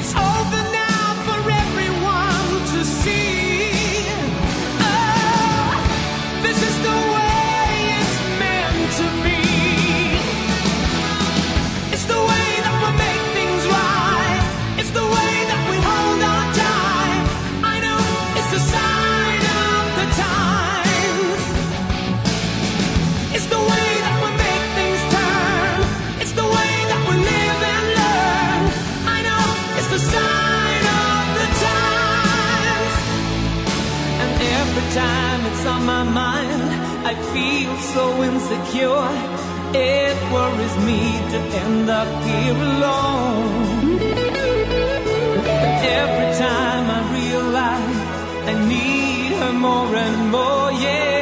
It's over now for everyone to see. Oh, this is the way it's meant to be. It's the way that we make things right. It's the way that we hold on tight. I know it's the sign of the times. It's the way that we make things turn. It's the way that we live and learn. I know it's the sign of the times. And every time it's on my mind, I feel so insecure. It worries me to end up here alone. And every time I realize I need her more and more, yeah.